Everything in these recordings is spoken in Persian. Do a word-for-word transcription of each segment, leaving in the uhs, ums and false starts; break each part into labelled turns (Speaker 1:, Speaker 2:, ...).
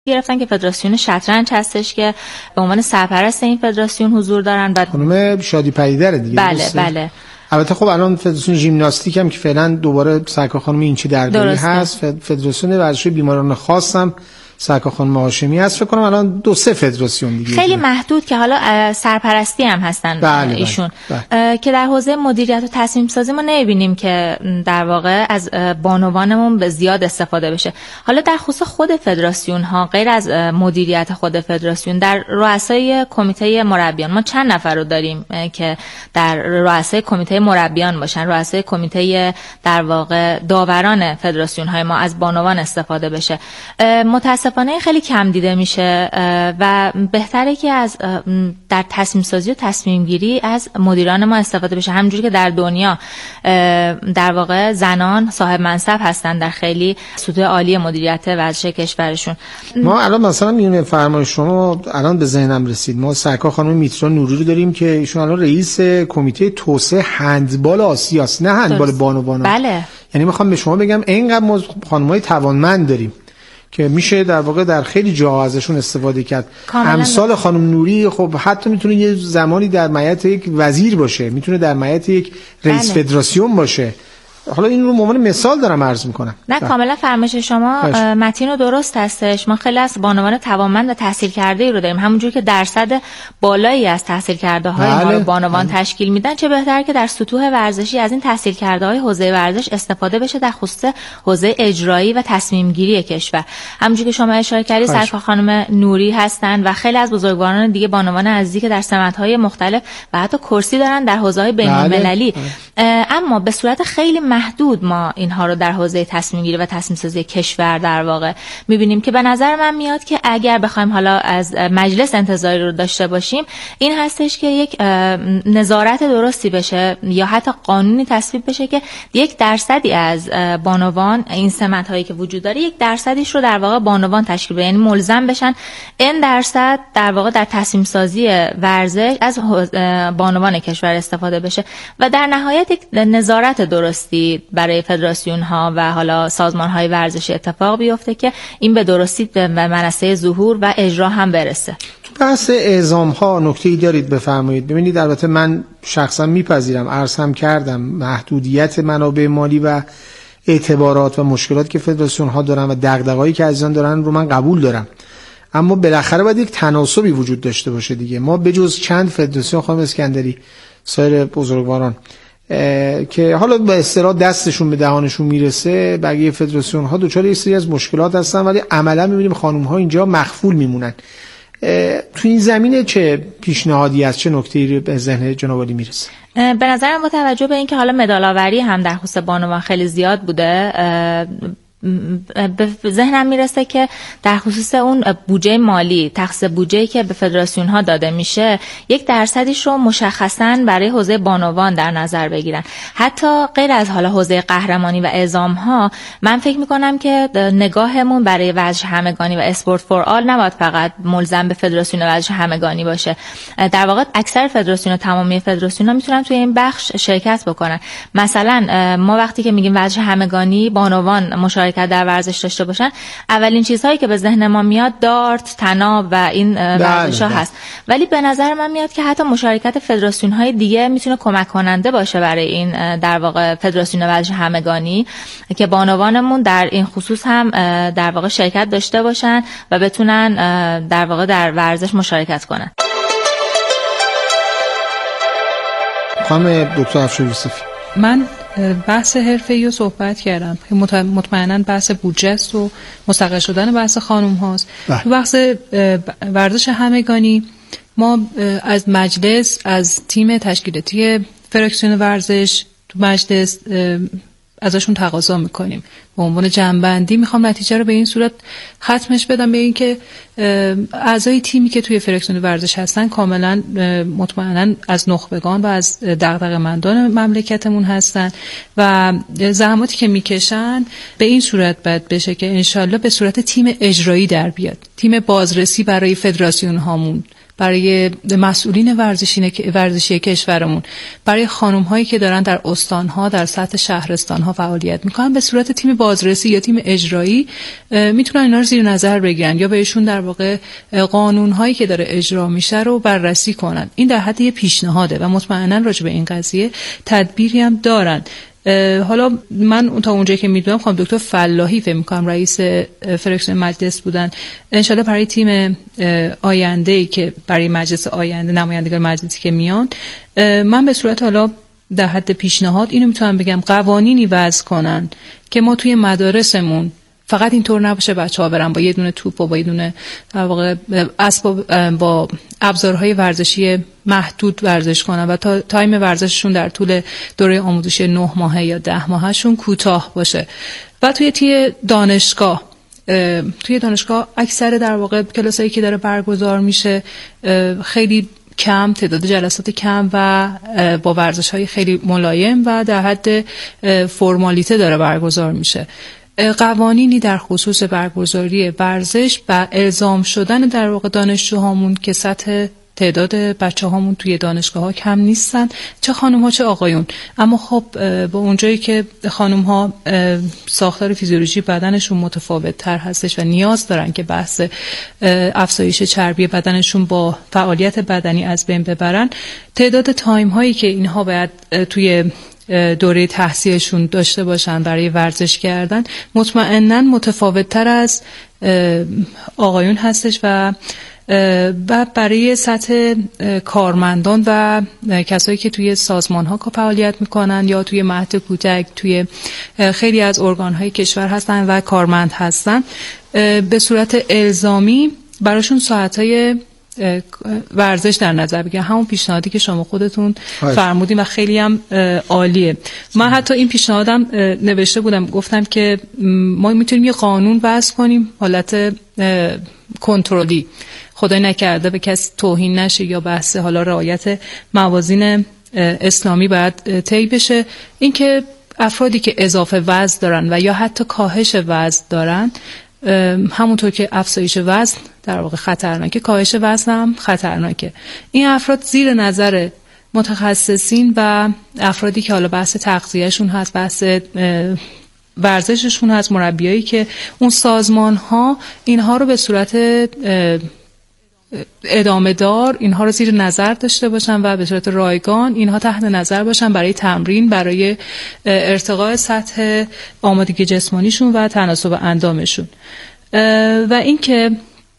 Speaker 1: گرفتن که فدراسیون شطرنج هستش که به عنوان سرپرست این فدراسیون حضور دارن. بعد
Speaker 2: خانم شادی پدیدر دیگه.
Speaker 1: بله
Speaker 2: درسته؟
Speaker 1: بله.
Speaker 2: البته خب الان فدراسیون ژیمناستیک هم که فعلا دوباره سرکار خانم اینچی درگیری هست، فدراسیون ورزش بیماران خاص هم سرکار خانم هاشمی هست. فکر کنم الان دو سه فدراسیون دیگه
Speaker 1: خیلی دیگه. محدود که حالا سرپرستی هم هستن.
Speaker 2: بله
Speaker 1: ایشون
Speaker 2: بله بله.
Speaker 1: که در حوزه مدیریت و تصمیم سازی ما نمیبینیم که در واقع از بانوانمون به زیاد استفاده بشه. حالا در خصوص خود فدراسیون ها، غیر از مدیریت خود فدراسیون، در رؤسای کمیته مربیان ما چند نفر رو داریم که در رؤسای کمیته مربیان باشن، رؤسای کمیته در واقع داوران فدراسیون های ما از بانوان استفاده بشه. متاسفانه خیلی کم دیده میشه و بهتره که از در تصمیم سازی و تصمیم گیری از مدیران ما استفاده بشه، همونجوری که در دنیا در واقع زنان صاحب منصب هستن در خیلی سطوح عالی مدیریت ورزش کشورشون.
Speaker 2: ما الان مثلا میونه فرمایش شما الان به ذهنم رسید، ما سرکار خانم میترا نوری رو داریم که ایشون الان رئیس کمیته توسعه هندبال آسیاست، نه هندبال بانوان.
Speaker 1: بله.
Speaker 2: یعنی میخوام به شما بگم اینقدر ما خانمای توانمند داریم که میشه در واقع در خیلی جاها ازشون استفاده کرد. امثال خانم نوری خب حتی میتونه یه زمانی در معیت یک وزیر باشه، میتونه در معیت یک رئیس بله. فدراسیون باشه. حالا این رو به عنوان مثال دارم عرض میکنم.
Speaker 1: نه کاملا فرمایش شما متین و درست هستش. ما خیلی از بانوان توانمند و تحصیل کرده ای رو داریم، همونجوری که درصد بالایی از تحصیل کرده های بله. ما رو بانوان بله. تشکیل میدن. چه بهتر که در سطوح ورزشی از این تحصیل کرده های حوزه ورزش استفاده بشه در خصوص حوزه اجرایی و تصمیم گیری کشور. همونجوری که شما اشاره کردید سرکار خانم نوری هستن و خیلی از بزرگواران دیگه بانوان عزیزی که در سمت های مختلف و حتی کرسی دارن در حوزه های بین‌المللی. بله. اما به صورت خیلی محدود ما اینها رو در حوزه تصمیم گیری و تصمیم سازی کشور در واقع می‌بینیم که به نظر من میاد که اگر بخوایم حالا از مجلس انتظاری رو داشته باشیم، این هستش که یک نظارت درستی بشه یا حتی قانونی تصویب بشه که یک درصدی از بانوان این سمت هایی که وجود داره یک درصدیش رو در واقع بانوان تشکیل بدن، یعنی ملزم بشن این درصد در واقع در تصمیم سازی ورزش از بانوان کشور استفاده بشه و در نهایت یک نظارت درستی برای فدراسیون ها و حالا سازمان های ورزشی اتفاق بیفته که این به درستی به منصه ظهور و اجرا هم برسه.
Speaker 2: تو بحث اعزام ها نکته‌ای دارید بفرمایید؟ ببینید البته من شخصا میپذیرم، عرض هم کردم، محدودیت منابع مالی و اعتبارات و مشکلات که فدراسیون ها دارن و دغدغه‌ای که عزیزان دارن رو من قبول دارم، اما بالاخره باید یک تناسبی وجود داشته باشه دیگه. ما بجز چند فدراسیون خانم اسکندری، سایر بزرگواران که حالا به اصطلاح دستشون به دهانشون میرسه، بقیه فدراسیون ها دوچار یه سری از مشکلات هستن ولی عملا میبینیم خانم ها اینجا مخفول میمونن. تو این زمینه چه پیشنهادی است، چه نکته‌ای به ذهن جناب عالی میرسه؟
Speaker 1: به نظرم با توجه به اینکه حالا مدال‌آوری هم در خصوص بانوان خیلی زیاد بوده، به ذهنم میرسه که در خصوص اون بودجه مالی، تخصیص بودجه‌ای که به فدراسیون ها داده میشه، یک درصدیش رو مشخصاً برای حوزه بانوان در نظر بگیرن. حتی غیر از حالا حوزه قهرمانی و اعزام ها، من فکر میکنم که نگاهمون برای ورزش همگانی و اسپورت فور آل نباید فقط ملزم به فدراسیون ورزش همگانی باشه. در واقع اکثر فدراسیون و تمامی فدراسیون ها میتونن توی این بخش شرکت بکنن. مثلا ما وقتی که میگیم ورزش همگانی، بانوان مشارکت در ورزش داشته باشن، اولین چیزهایی که به ذهن ما میاد دارت، طناب و این ورزش‌ها هست. ولی به نظر من میاد که حتی مشارکت فدراسیون‌های دیگه میتونه کمک کننده باشه برای این در واقع فدراسیون ورزش همگانی که بانوانمون در این خصوص هم در واقع شرکت داشته باشن و بتونن در واقع در ورزش مشارکت کنن.
Speaker 2: خانم دکتر افشار یوسفی،
Speaker 3: من بحث حرفه‌ای رو صحبت کردم، مطمئنا بحث بودجه است و مستقل شدن بحث خانم هاست. تو بحث ورزش همگانی ما از مجلس، از تیم تشکیلاتی فدراسیون ورزش تو مجلس ازشون تقاضا میکنیم به عنوان جنبندی. میخوام نتیجه رو به این صورت ختمش بدم، به این که اعضای تیمی که توی فدراسیون ورزش هستن کاملا مطمئنا از نخبگان و از دغدغه‌مندان مملکتمون هستن و زحماتی که میکشن به این صورت باید بشه که انشالله به صورت تیم اجرایی در بیاد، تیم بازرسی برای فدراسیون هامون، برای مسئولین ورزشی ورزشی کشورمون، برای خانم هایی که دارن در استان ها، در سطح شهرستان ها فعالیت میکنن، به صورت تیم بازرسی یا تیم اجرایی میتونن اینا رو زیر نظر بگیرن یا بهشون در واقع قانون هایی که داره اجرا میشه رو بررسی کنن. این در حد یه پیشنهاده و مطمئنا راجع به این قضیه تدبیری هم دارن. حالا من تا اونجایی که میدونم خانم دکتر فلاحی فکر می‌کنم رئیس فرکسیون مجلس بودن، انشالله برای تیم آینده‌ای که برای مجلس آینده، نمایندگان مجلسی که میان، من به صورت حالا در حد پیشنهاد اینو میتونم بگم قوانینی وضع کنن که ما توی مدارسمون فقط اینطور نباشه بچه‌ها برن با یه دونه توپ و با یه دونه در واقع اسباب با ابزارهای ورزشی محدود ورزش کنن و تا تایم ورزششون در طول دوره آموزشی نه ماهه یا ده ماههشون کوتاه باشه. و توی توی دانشگاه توی دانشگاه اکثر در واقع کلاسایی که داره برگزار میشه خیلی کم، تعداد جلسات کم و با ورزش‌های خیلی ملایم و در حد فرمالیته داره برگزار میشه. قوانینی در خصوص برگزاری ورزش و الزام شدن در واقع دانشجوهامون که سطح تعداد بچه هامون توی دانشگاه ها کم نیستن، چه خانم ها چه آقایون، اما خب با اونجایی که خانم ها ساختار فیزیولوژی بدنشون متفاوت تر هستش و نیاز دارن که بحث افزایش چربی بدنشون با فعالیت بدنی از بین ببرن، تعداد تایم هایی که اینها باید توی دوره تحصیلشون داشته باشن برای ورزش کردن مطمئناً متفاوت تر از آقایون هستش و و برای سطح کارمندان و کسایی که توی سازمان ها فعالیت میکنن یا توی مهد کودک توی خیلی از ارگان های کشور هستن و کارمند هستن، به صورت الزامی براشون ساعت های ورزش در نظر بگیرن. همون پیشنهادی که شما خودتون فرمودین و خیلی هم عالیه. من حتی این پیشنهادم نوشته بودم، گفتم که ما میتونیم یه قانون وضع کنیم حالت کنترلی، خدای نکرده به کسی توهین نشه یا بحث حالا رعایت موازین اسلامی باید طی بشه، اینکه افرادی که اضافه وزن دارن و یا حتی کاهش وزن دارن، همونطور که افزایش وزن در واقع خطرناکه، کاهش وزن هم خطرناکه، این افراد زیر نظر متخصصین و افرادی که حالا بحث تغذیهشون هست، بحث ورزششون هست، مربیایی که اون سازمان ها اینها رو به صورت ادامه دار اینها رو زیر نظر داشته باشن و به صورت رایگان اینها تحت نظر باشن برای تمرین، برای ارتقاء سطح آمادگی جسمانیشون و تناسب اندامشون. و اینکه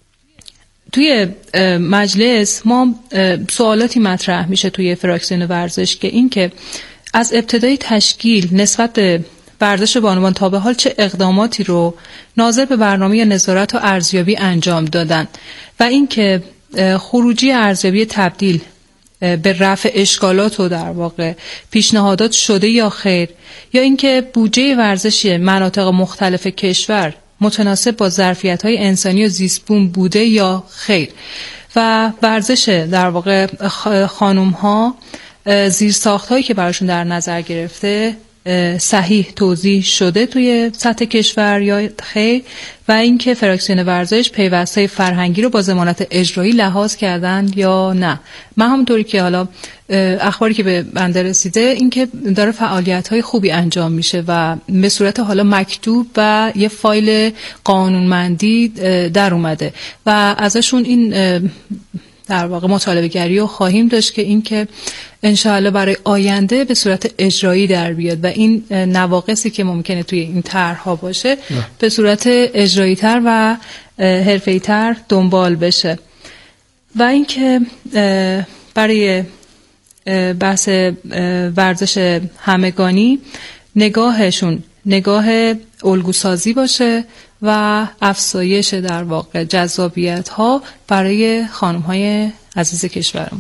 Speaker 3: توی مجلس ما سوالاتی مطرح میشه توی فراکسیون ورزش که اینکه از ابتدای تشکیل نسبت به ورزش بانوان تا به حال چه اقداماتی رو ناظر به برنامه نظارت و ارزیابی انجام دادن و اینکه خروجی ارزیابی تبدیل به رفع اشکالات و در واقع پیشنهادات شده یا خیر، یا اینکه بودجه ورزشی مناطق مختلف کشور متناسب با ظرفیت‌های انسانی و زیستبوم بوده یا خیر، و ورزش در واقع خانم‌ها زیرساخت‌هایی که براشون در نظر گرفته صحیح توضیح شده توی سطح کشور یا خیر، و اینکه فراکسیون ورزش پیوست‌های فرهنگی رو با ضمانت اجرایی لحاظ کردن یا نه. من همونطوری که حالا اخباری که به بنده رسیده اینکه داره فعالیت‌های خوبی انجام میشه و به صورت حالا مکتوب و یه فایل قانونمندی در اومده و ازشون این در واقع مطالبه گری رو خواهیم داشت که اینکه انشاءالله برای آینده به صورت اجرایی در بیاد و این نواقصی که ممکنه توی این طرح‌ها باشه نه. به صورت اجرایی تر و حرفه‌ای تر دنبال بشه. و اینکه برای بحث ورزش همگانی نگاهشون نگاه الگوسازی باشه و افزایش در واقع جذابیت ها برای خانم های عزیز کشورم.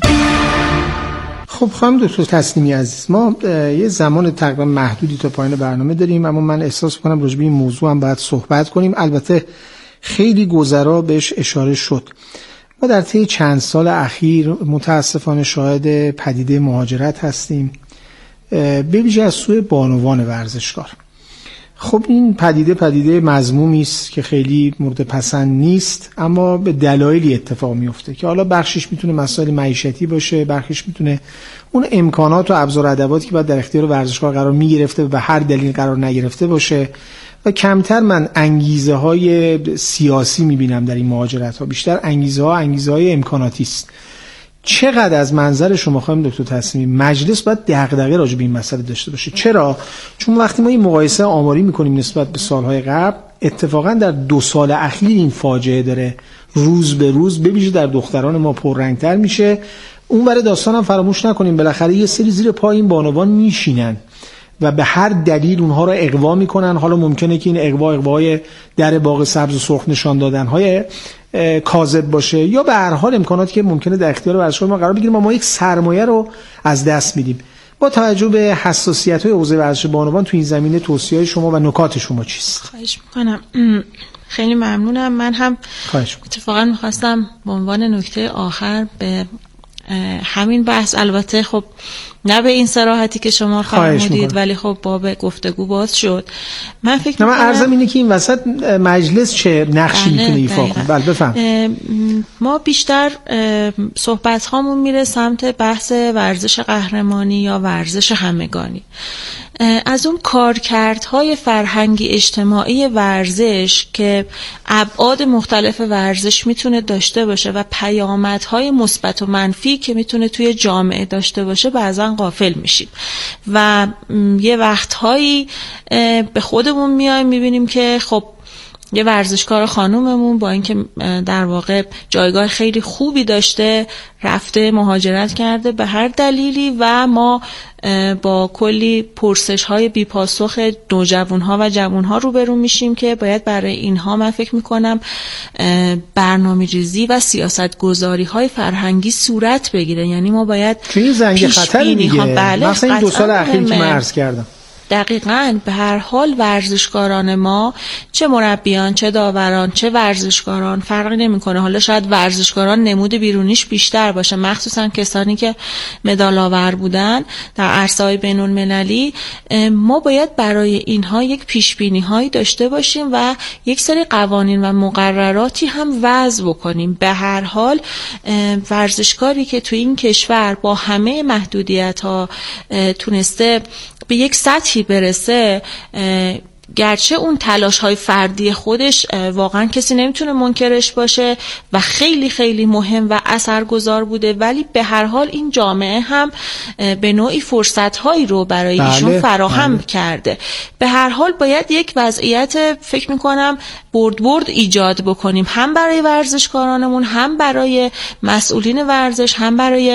Speaker 2: خب خانم دکتر تسلیمی عزیز، ما یه زمان تقریبا محدودی تا پایان برنامه داریم، اما من احساس کنم راجع به این موضوع هم باید صحبت کنیم. البته خیلی گذرا بهش اشاره شد. ما در طی چند سال اخیر متاسفانه شاهد پدیده مهاجرت هستیم، به ویژه از سوی بانوان ورزشکار. خب این پدیده پدیده مذمومی است که خیلی مورد پسند نیست، اما به دلایلی اتفاق میفته که حالا بخشش میتونه مسائل معیشتی باشه، بخشش میتونه اون امکانات و ابزار ادواتی که باید در اختیار ورزشکار قرار میگرفته و به هر دلیل قرار نگرفته باشه و کمتر من انگیزه های سیاسی میبینم در این مهاجرت ها، بیشتر انگیزه ها انگیزه های امکاناتی است. چقدر از منظر شما خانم دکتر تسلیمی مجلس باید دغدغه راجع به این مسئله داشته باشه؟ چرا؟ چون وقتی ما این مقایسه آماری میکنیم نسبت به سالهای قبل، اتفاقا در دو سال اخیر این فاجعه داره روز به روز به ویژه در دختران ما پررنگتر میشه. اون برای داستان هم فراموش نکنیم بالاخره یه سری زیر پای این بانوان میشینن و به هر دلیل اونها رو اغوا میکنن. حالا ممکنه که این اغوا اغوای در باغ سبز و سرخ نشان دادن های کاذب باشه، یا به هر حال امکاناتی که ممکنه در اختیار ورزشکار ما قرار بگیره، ما یک سرمایه رو از دست میدیم. با توجه به حساسیت‌های حوزه ورزش بانوان تو این زمینه توصیه‌های شما و نکات شما چیست؟
Speaker 4: خواهش میکنم. خیلی ممنونم. من هم اتفاقا میخواستم به عنوان نکته آخر به همین بحث، البته خب نه به این صراحتی که شما فرمودید ولی خب باب گفتگو باز شد. من فکر می‌کنم
Speaker 2: من عرضم اینه که این وسط مجلس چه نقشی میتونه ایفا کنه. بله بفهم.
Speaker 4: ما بیشتر صحبت هامون میره سمت بحث ورزش قهرمانی یا ورزش همگانی. از اون کارکردهای فرهنگی اجتماعی ورزش که ابعاد مختلف ورزش میتونه داشته باشه و پیامدهای مثبت و منفی که میتونه توی جامعه داشته باشه بعضا غافل میشیم و یه وقتهایی به خودمون میایم میبینیم که خب یه ورزشکار خانوممون با اینکه در واقع جایگاه خیلی خوبی داشته رفته مهاجرت کرده به هر دلیلی و ما با کلی پرسش های بی پاسخ نوجوان ها و جوان ها روبرو میشیم که باید برای اینها من فکر میکنم برنامه‌ریزی و سیاست گذاری های فرهنگی صورت بگیره. یعنی ما باید
Speaker 2: چه زنگ خطر دیگه بله مثلا این دو سال اخیر که من عرض کردم
Speaker 4: دقیقاً به هر حال ورزشکاران ما، چه مربیان چه داوران چه ورزشکاران فرقی نمیکنه. حالا شاید ورزشکاران نمود بیرونیش بیشتر باشه، مخصوصا کسانی که مدال آور بودن در عرصه‌های بین‌المللی. ما باید برای اینها یک پیشبینی هایی داشته باشیم و یک سری قوانین و مقرراتی هم وضع بکنیم. به هر حال ورزشکاری که تو این کشور با همه محدودیت ها تونسته به یک سطحی برسه، گرچه اون تلاش های فردی خودش واقعا کسی نمیتونه منکرش باشه و خیلی خیلی مهم و اثرگذار بوده، ولی به هر حال این جامعه هم به نوعی فرصت هایی رو برای بله، ایشون فراهم بله. کرده. به هر حال باید یک وضعیت فکر میکنم برد برد ایجاد بکنیم، هم برای ورزشکارانمون، هم برای مسئولین ورزش، هم برای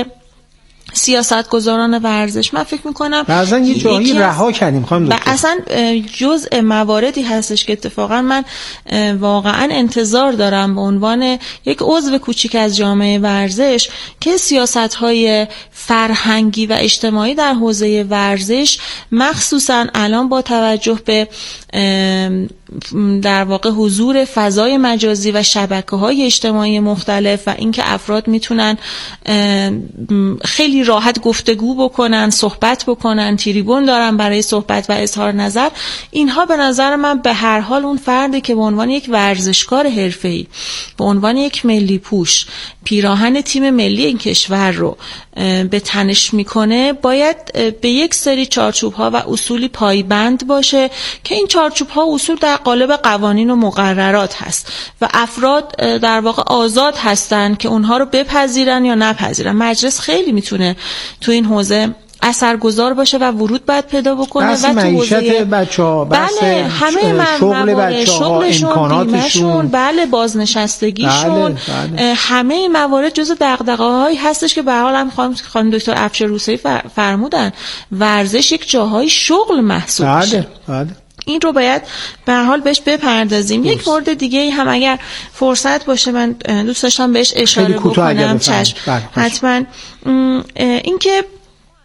Speaker 4: سیاستگزاران ورزش. من فکر میکنم
Speaker 2: بعضا یه جایی رها کردیم خانم دکتر.
Speaker 4: اصلا جزء مواردی هستش که اتفاقا من واقعا انتظار دارم به عنوان یک عضو کوچیک از جامعه ورزش که سیاست‌های فرهنگی و اجتماعی در حوزه ورزش، مخصوصا الان با توجه به در واقع حضور فضای مجازی و شبکه‌های اجتماعی مختلف و اینکه افراد میتونن خیلی راحت گفتگو بکنن، صحبت بکنن، تریبون دارن برای صحبت و اظهار نظر، اینها به نظر من به هر حال اون فردی که به عنوان یک ورزشکار حرفه‌ای، به عنوان یک ملی پوش پیراهن تیم ملی این کشور رو به تنش میکنه، باید به یک سری چارچوب‌ها و اصولی پایبند باشه که این چارچوب‌ها و اصول در قالب قوانین و مقررات هست و افراد در واقع آزاد هستن که اونها رو بپذیرن یا نپذیرن. مجلس خیلی میتونه تو این حوزه اثرگذار باشه و ورود باید پیدا بکنه و تو
Speaker 2: حوزه بچه‌ها،
Speaker 4: بله همه شغل بچه‌ها، امکاناتشون، بله بازنشستگیشون، بله، بله. همه موارد جزو دغدغه‌هایی هستش که به هر حال هم خانم دکتر افشار روسیه‌ای فرمودن ورزش یک جاهای شغل محسوب
Speaker 2: بله،
Speaker 4: میشه.
Speaker 2: بله.
Speaker 4: این رو باید به هر حال بهش بپردازیم. یک مورد دیگه هم اگر فرصت باشه من دوست داشتم بهش اشاره بکنم. چشم. حتما اینکه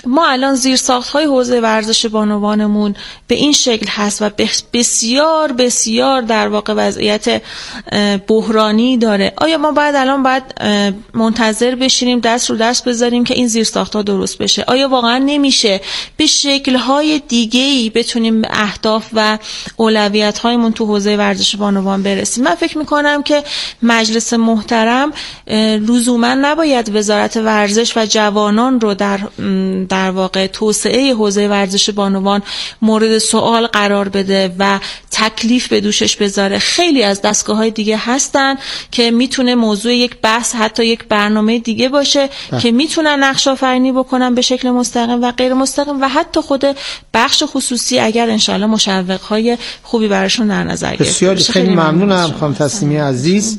Speaker 4: ما الان زیرساخت‌های حوزه ورزش بانوانمون به این شکل هست و بسیار بسیار در واقع وضعیت بحرانی داره. آیا ما باید الان باید منتظر بشینیم دست رو دست بذاریم که این زیرساخت‌ها درست بشه؟ آیا واقعا نمیشه به شکل‌های دیگه‌ای بتونیم به اهداف و اولویت‌هایمون تو حوزه ورزش بانوان برسیم؟ من فکر می‌کنم که مجلس محترم لزوما نباید وزارت ورزش و جوانان رو در در واقع توسعه حوزه ورزش بانوان مورد سوال قرار بده و تکلیف به دوشش بذاره. خیلی از دستگاه‌های دیگه هستن که میتونه موضوع یک بحث، حتی یک برنامه دیگه باشه ده. که میتونن نقش آفرینی بکنن به شکل مستقیم و غیر مستقیم و حتی خود بخش خصوصی اگر انشالله مشوق‌های خوبی براشون در نظر گرفته.
Speaker 2: بسیار خیلی ممنونم خانم تسلیمی عزیز.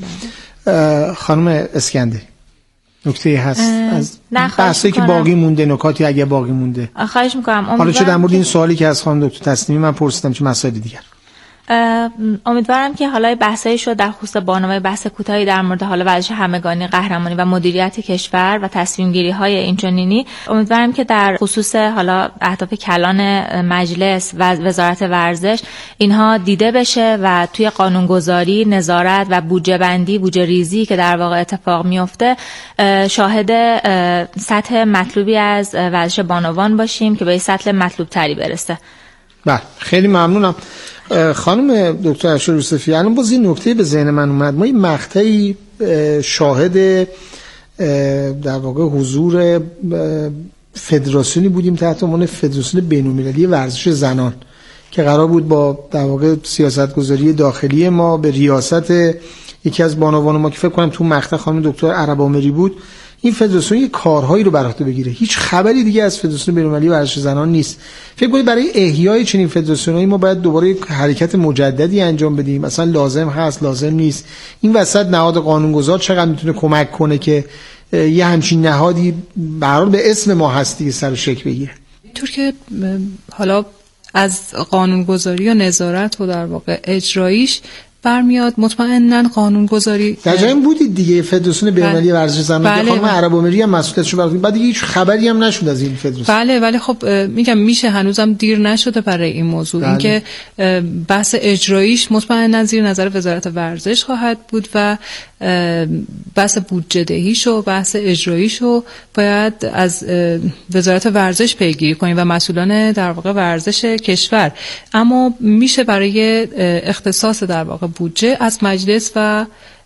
Speaker 2: خانم اسکندری نکته هست از بحثی که باقی مونده، نکاتی اگه باقی مونده؟
Speaker 1: خواهش میکنم.
Speaker 2: حالا چه در مورد این سوالی که از خانم دکتر تسلیمی من پرسیدم چه مسائل دیگر؟
Speaker 1: امیدوارم که حالا بحثایی شد در خصوص بانوای بحث کوتاهی در مورد حالا ورزش همگانی، قهرمانی و مدیریت کشور و تصمیم گیری های اینچنینی. امیدوارم که در خصوص حالا اهداف کلان مجلس و وزارت ورزش اینها دیده بشه و توی قانونگذاری، نظارت و بودجه بندی، بودجه ریزی که در واقع اتفاق میفته شاهد سطح مطلوبی از ورزش بانوان باشیم که به سطح مطلوب تری برسه.
Speaker 2: بله خیلی ممنونم. خانم دکتر افشار یوسفی، الان باز این نکته به ذهن من اومد. ما این مقطعی شاهد در واقع حضور فدراسیونی بودیم تحت عنوان فدراسیون بین‌المللی ورزش زنان که قرار بود با در واقع سیاستگذاری داخلی ما به ریاست یکی از بانوان ما که فکر کنم تو مقطع خانم دکتر عرب‌آمری بود، این فدراسیون یه کارهایی رو بر عهده بگیره. هیچ خبری دیگه از فدراسیون بین‌المللی ورزش زنان نیست. فکر کنید برای احیای چنین فدراسیونایی ما باید دوباره یک حرکت مجددی انجام بدیم؟ مثلا لازم هست، لازم نیست؟ این وسط نهاد قانونگذار چقدر میتونه کمک کنه که یه همچین نهادی به هر حال به اسم ما هستی سر و شکل بگیره؟
Speaker 3: طور که حالا از قانونگذاری و نظارت و در واقع اجراییش برمیاد، مطمئناً قانونگذاری
Speaker 2: در جایی بودید دیگه. فدراسیون بین‌المللی ورزش زنان
Speaker 3: بله
Speaker 2: خانم عرب‌آمری هم مسئولیتشو برداشت، بعد دیگه هیچ خبری هم نشد از این فدراسیون.
Speaker 3: بله ولی خب میگم میشه هنوزم دیر نشده برای این موضوع. بله. اینکه بحث اجراییش مطمئناً زیر نظر وزارت ورزش خواهد بود و بحث بودجه دهیش و بحث اجراییشو باید از وزارت ورزش پیگیری کنیم و مسئولان در واقع ورزش کشور. اما میشه برای اختصاص در واقع بودجه از مجلس و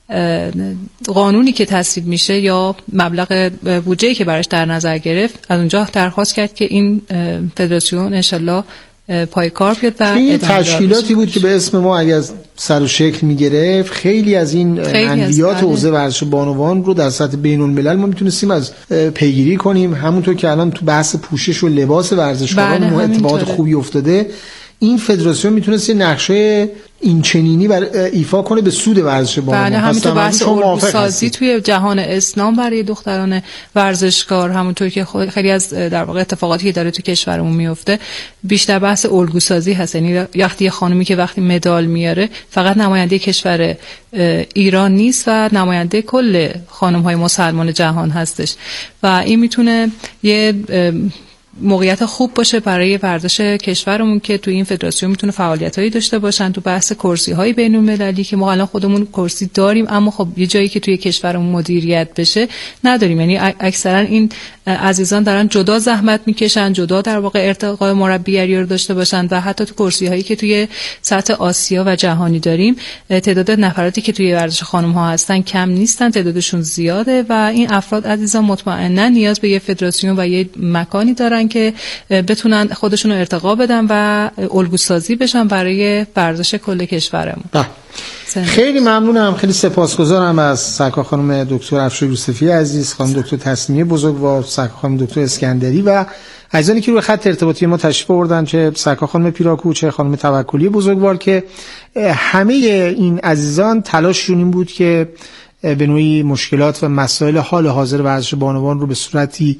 Speaker 3: قانونی که تصویب میشه یا مبلغ بودجه‌ای که براش در نظر گرفت از اونجا درخواست کرد که این فدراسیون انشالله پای کار بیاد و
Speaker 2: این تشکیلاتی بود که به اسم ما اگه از سر و شکل میگرفت خیلی از این منویات حوزه ورزش بانوان رو در سطح بین الملل ما میتونستیم از پیگیری کنیم. همونطور که الان تو بحث پوشش و لباس ورزشکاران ما اتفاقات خوبی افتاده، این فدراسیون میتونست نقشه این چنینی بر ایفا کنه به سود ورزش بانوان.
Speaker 3: بله همینطور بحث الگوسازی توی جهان اسلام برای دختران ورزشکار، همونطور که خیلی از در واقع اتفاقاتی که داره تو کشورمون میفته بیشتر بحث الگوسازی هست. یعنی وقتی خانمی که وقتی مدال میاره فقط نماینده کشور ایران نیست و نماینده کل خانم‌های مسلمان جهان هستش و این میتونه یه موقعیت خوب باشه برای ورزش کشورمون که تو این فدراسیون میتونه فعالیتایی داشته باشن تو بحث کرسی‌های بین‌المللی که ما الان خودمون کرسی داریم اما خب یه جایی که توی کشورمون مدیریت بشه نداریم. یعنی اکثرا این عزیزان دارن جدا زحمت میکشن، جدا در واقع ارتقاء مربیگری رو داشته باشن و حتی تو کرسی‌هایی که توی سطح آسیا و جهانی داریم تعداد نفراتی که توی ورزش خانم‌ها هستن کم نیستن، تعدادشون زیاده و این افراد عزیزان مطمئنا نیاز به یه فدراسیون و یه مکانی دارن که بتونن خودشون رو ارتقا بدن و الگوسازی بشن برای ورزش کل کشورمون.
Speaker 2: خیلی ممنونم، خیلی سپاسگزارم از سرکار خانم دکتر افشار یوسفی عزیز، خانم دکتر تسلیمی بزرگوار، سرکار خانم دکتر اسکندری و عزیزانی که روی خط ارتباطی ما تشریف آوردن، چه سرکار خانم پیراکو چه خانم توکلی بزرگوار، که همه این عزیزان تلاششون این بود که به نوعی مشکلات و مسائل حال حاضر ورزش بانوان رو به صورتی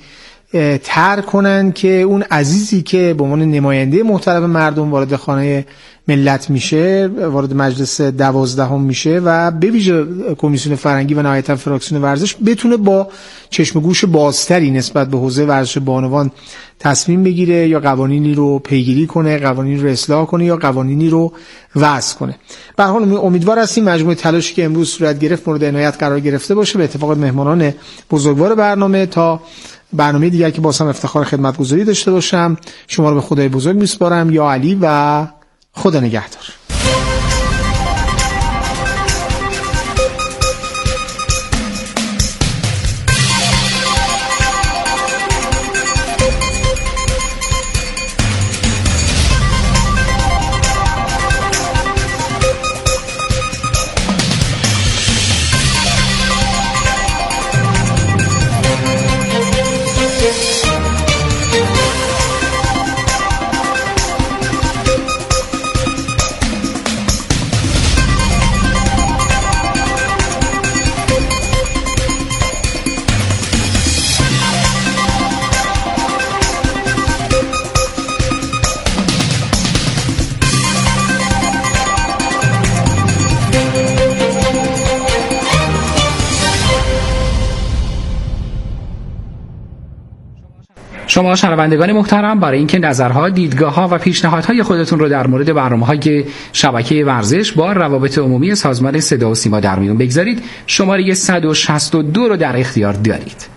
Speaker 2: ترک کنن که اون عزیزی که به عنوان نماینده محترم مردم وارد خانه ملت میشه، وارد مجلس دوازدهم میشه و به ویژه کمیسیون فرهنگی و نهایتا فراکسیون ورزش بتونه با چشم گوش بازتری نسبت به حوزه ورزش بانوان تصمیم بگیره یا قوانینی رو پیگیری کنه، قوانینی رو اصلاح کنه یا قوانینی رو وضع کنه. به هر حال امیدوار هستیم مجموعه تلاشی که امروز صورت گرفت مورد عنایت قرار گرفته باشه. به اتفاق مهمانان بزرگوار برنامه تا برنامه دیگر که باز هم افتخار خدمتگزاری داشته باشم، شما رو به خدای بزرگ میسپارم. یا علی و خدا نگهدار.
Speaker 5: شما شنوندگان محترم، برای اینکه نظرها، دیدگاه‌ها و پیشنهادهای خودتون رو در مورد برنامه‌های شبکه ورزش با روابط عمومی سازمان صدا و سیما در میون بگذارید، شماره صد و شصت و دو رو در اختیار دارید.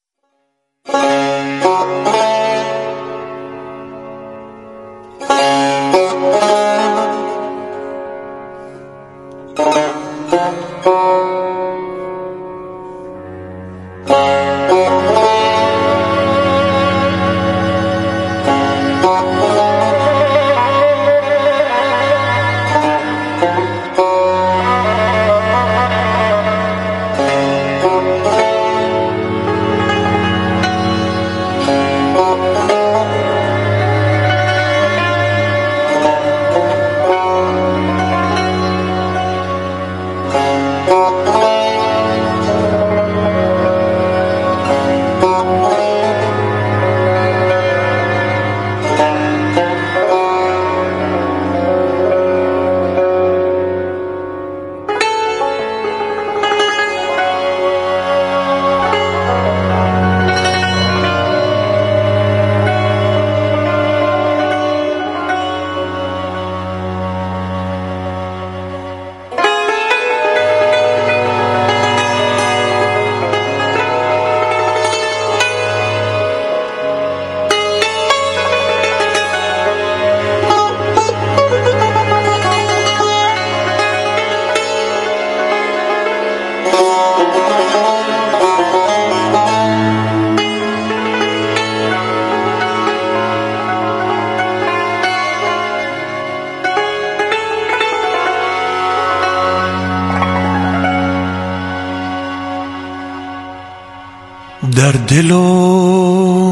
Speaker 6: در دل و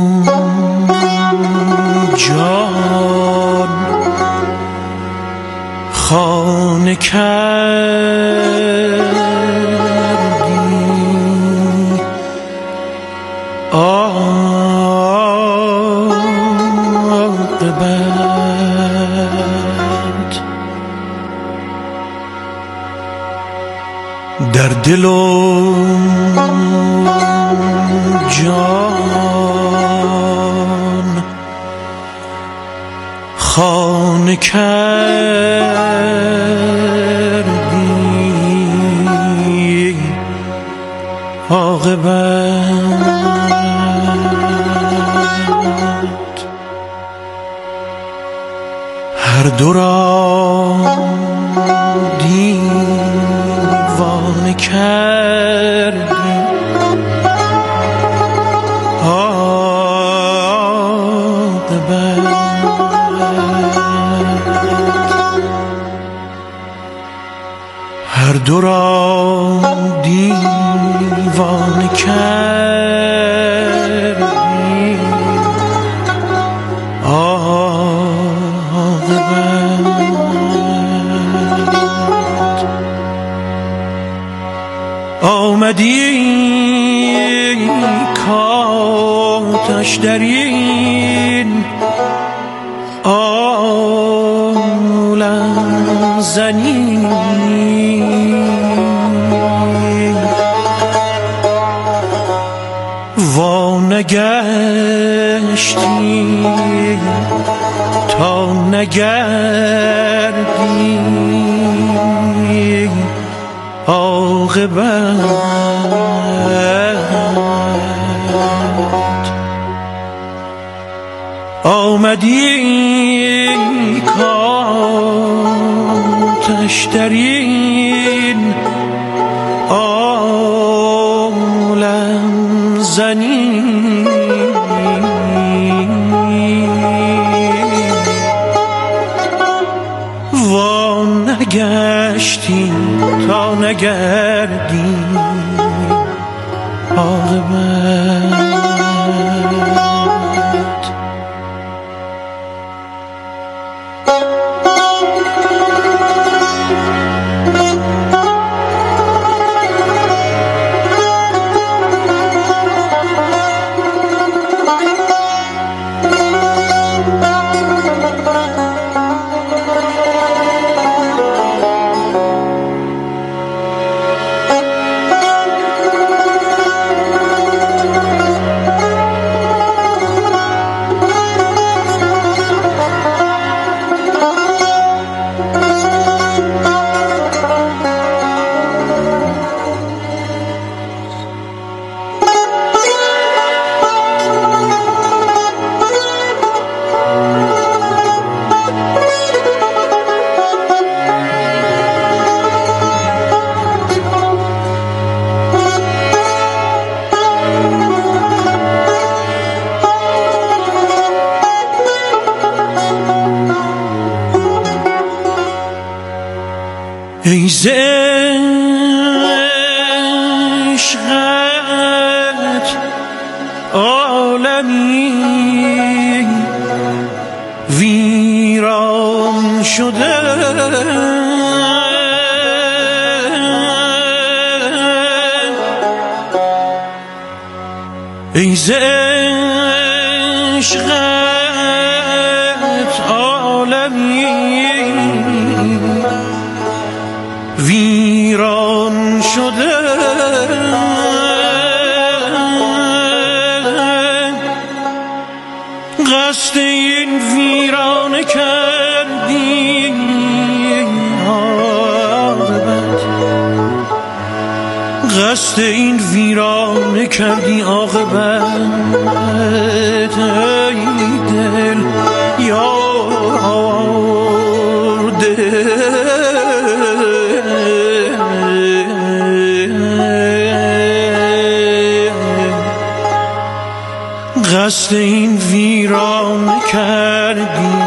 Speaker 6: جان خانه کردی، عاقبت در دل و جان خانه کردی، عاقبت هر دو را دیوانه کردی، هر دو را دیوانه کردی، عاقبت آمدی کاتش آتش در این عالم زنی، وا نگشتی تا نگردی عاقبت. آمدی کاتش در این عالم زنی، وا نگشتی تا نگردی عاقبت. ای ز عشقت عالمی ویران شده، ای ز عشقت عالمی ویران شده، قصد این ویرانه کردی عاقبت، قصد این ویرانه کردی عاقبت. ای دل یار دل قصد این ویران کردی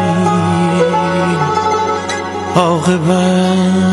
Speaker 6: عاقبت.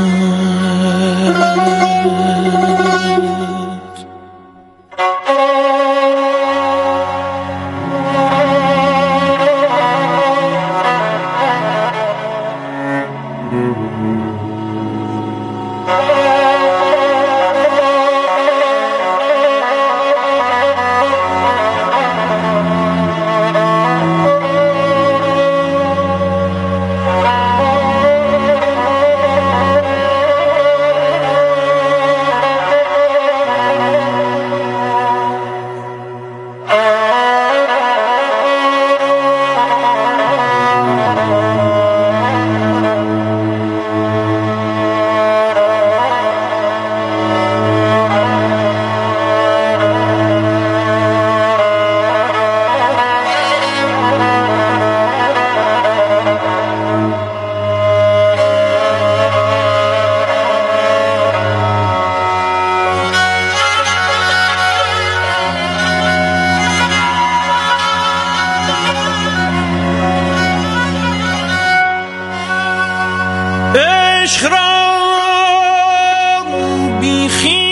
Speaker 6: عشق را بی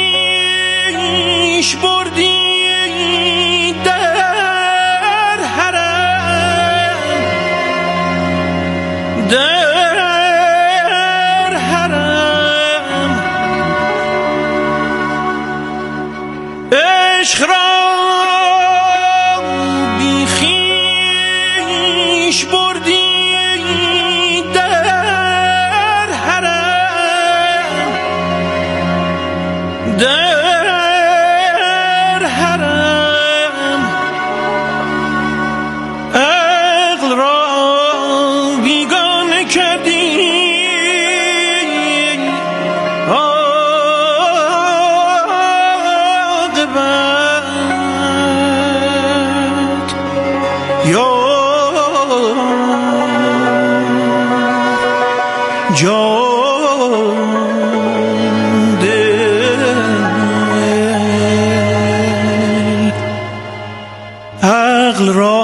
Speaker 6: خویش بردی در حرم، در حرم. عشق را در حرم عقل را بیگانه کردی عاقبت یا جان دل عقل را